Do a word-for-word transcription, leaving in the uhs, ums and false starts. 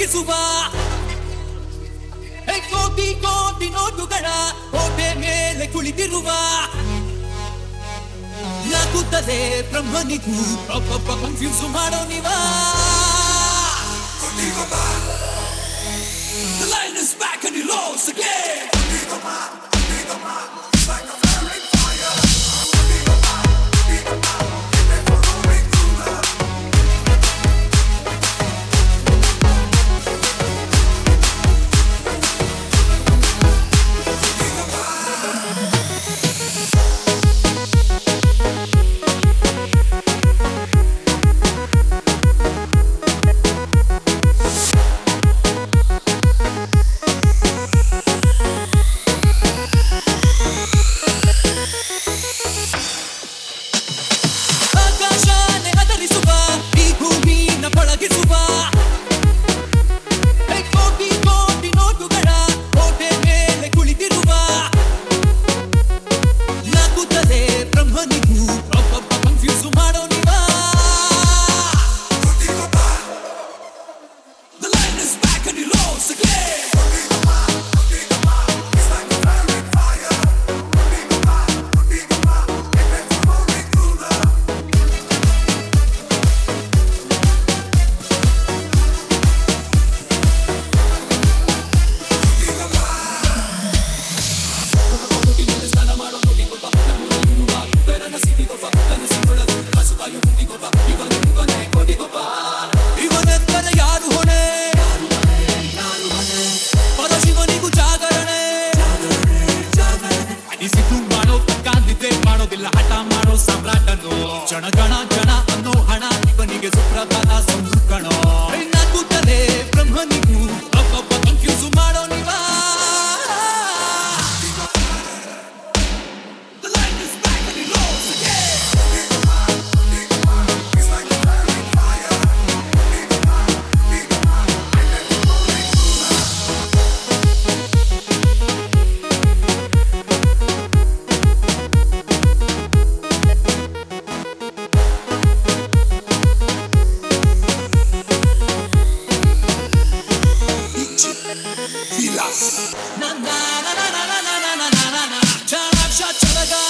ಬೆಳಗಿಸುವ ಕೋಟಿ ಕೋಟಿ ನೋಟುಗಳ ಕೋಟೆ ಮೇಲೆ ಕುಳಿತಿರುವ ನಗುತ್ತದೆ ಬ್ರಹ್ಮನಿಗೂ ಒಬ್ಬೊಬ್ಬ ಕನ್ಫ್ಯೂಸ್ ಮಾಡೋ ನೀವ The line is back and he rolls again. ಜನ ಜನ ಅನ್ನೋ ಹಣ ಇವನಿಗೆ ಸುಪ್ರಧಾನ ಸಂಸ್ಕಣ ನಗುತ್ತದೆ ಬ್ರಹ್ಮನಿಗೂ ಒಬ್ಬೊಬ್ಬ ಕನ್ಫ್ಯೂಸ್ ಮಾಡೋ ನೀವ Na na na na na na na na na na na na. Cha cha cha cha.